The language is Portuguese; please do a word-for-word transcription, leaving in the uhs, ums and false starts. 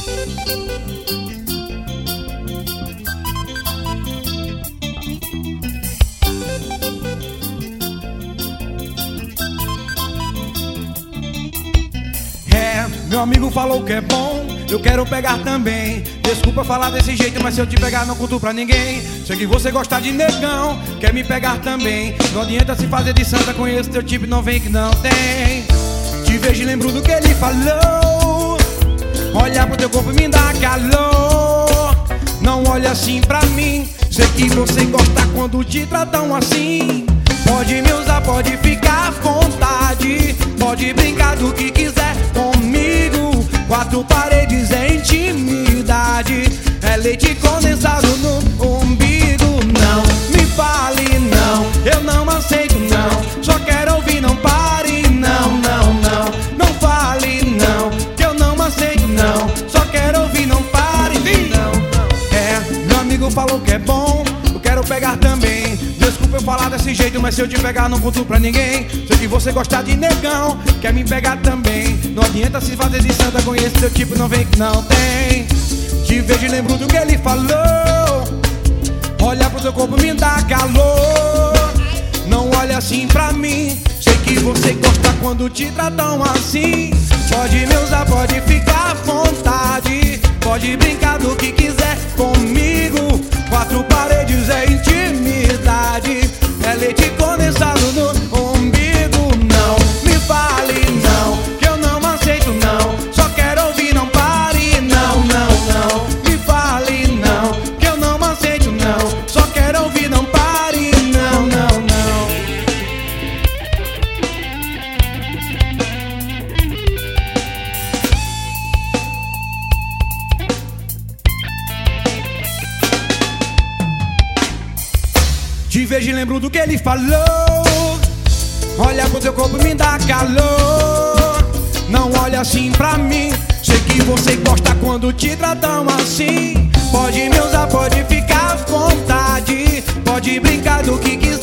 É, meu amigo falou que é bom, eu quero pegar também. Desculpa falar desse jeito, mas se eu te pegar não conto pra ninguém. Sei que você gosta de negão, quer me pegar também. Não adianta se fazer de santa, conheço teu tipo, não vem que não tem. Te vejo e lembro do que ele falou. Olha pro teu corpo e me dá calor. Não olha assim pra mim, sei que você gosta quando te tratam assim. Pode me usar, pode ficar à vontade, pode brincar do que quiser comigo. Quatro paredes é intimidade, é leite condensado no umbigo. Não me fale não, eu não aceito não. Só quero ouvir, não pare, não, não, não. Não fale não, que eu não aceito não. Só quero ouvir, não pare, não, não. É, meu amigo falou que é bom, eu quero pegar também. Desculpa eu falar desse jeito, mas se eu te pegar não conto pra ninguém. Sei que você gosta de negão, quer me pegar também. Não adianta se fazer de santa, conheço seu tipo, não vem que não tem. Te vejo e lembro do que ele falou. Olha pro teu corpo, me dá calor. Não olha assim pra mim, sei que você gosta quando te tratam assim. Pode me usar, pode ficar à vontade, pode brincar do que quiser comigo. Quatro paredes é intimidade, é leite condensado no umbigo. Não me fale não, que eu não aceito não. Só quero ouvir, não pare, não, não, não. Me fale não, que eu não aceito não. Só quero ouvir, não pare, não, não, não. Te vejo e lembro do que ele falou. Olha pro teu corpo e me dá calor. Não olha assim pra mim, sei que você gosta quando te tratam assim. Pode me usar, pode ficar à vontade, pode brincar do que quiser